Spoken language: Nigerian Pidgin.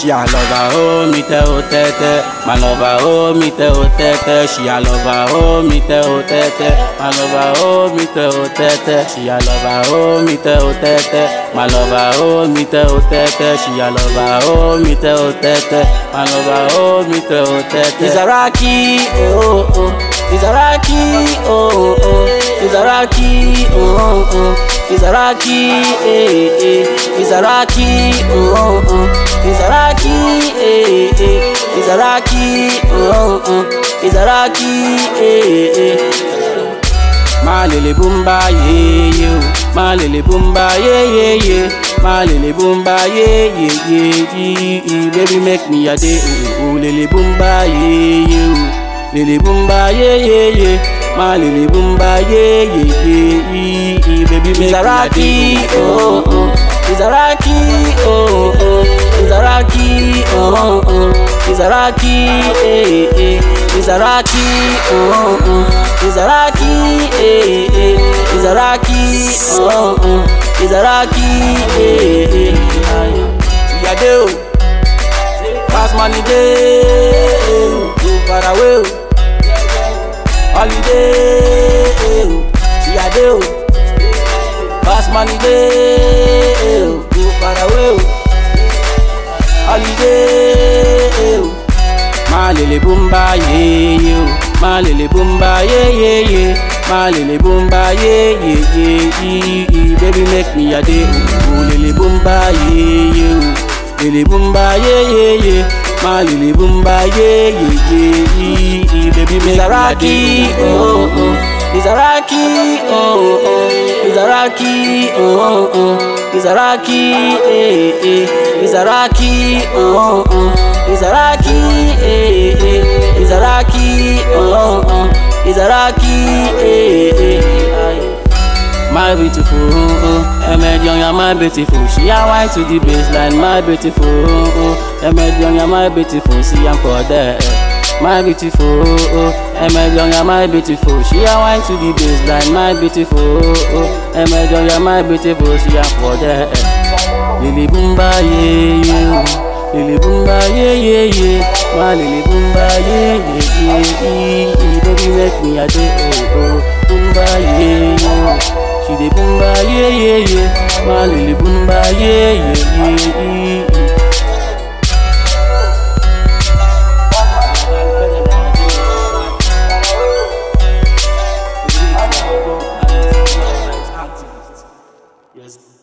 She a lover, oh me te o tete. My lover, oh me te o tete. She a lover, oh me te o tete. My lover, oh me te o tete. She a lover, oh me te o tete. My lover, oh me te o tete. She a lover, oh me te o tete. My lover, oh me te o tete. It's a Rocky, oh oh. It's a Rocky, oh oh. It's a Rocky, oh oh. It's a Rocky, eh eh. It's a Rocky, oh oh. It's a Rocky, eh eh. It's a Rocky, oh oh. It's a Rocky, eh eh. My lily boomba, yeah yeah. My lily boomba, yeah yeah yeah. My lily boomba, yeah yeah yeah yeah. Baby make me a day, ooh lily boomba, yeah yeah. Lily boomba, yeah yeah yeah. My lily boomba, yeah yeah yeah. Baby make me a day, oh oh. It's a Rocky, oh oh. It's a Rocky, oh oh. It's a Rocky, eh eh. It's a Rocky, oh oh. It's a Rocky, eh eh. It's a Rocky, oh oh. It's a Rocky, eh eh. Yeah, do. Pass money day, too far away. Holiday, she a do. Pass money day, too far away. Holiday, my lily boomba, yeah yeah. My lily boomba, yeah yeah yeah. My lily boomba, yeah yeah yeah. Baby make me a day, ooh lily boomba, yeah yeah. Lily boomba, yeah yeah yeah. My lily boomba, yeah yeah yeah. Baby make me a day, oh oh. It's a Rocky, oh oh. It's a Rocky, oh oh. It's a Rocky, eh eh. It's a Rocky, oh oh. It's a Rocky, eh eh. It's a Rocky, oh oh. It's a Rocky, eh eh. My beautiful, Emedion, you're my beautiful. She a wine to the baseline, my beautiful. Emedion, you're my beautiful. See I'm for there. My beautiful, Emedion, you're my beautiful. She a wine to the baseline, my beautiful. Emedion, you're my beautiful. See I'm for there. Lily boomba, yeah yeah. Lily boomba, yeah yeah yeah. My lily boomba, yeah yeah yeah. Baby make me a day, oh oh. Boomba, yeah yeah. She dey boomba, yeah yeah yeah. My lily boomba, yeah yeah yeah. Yes.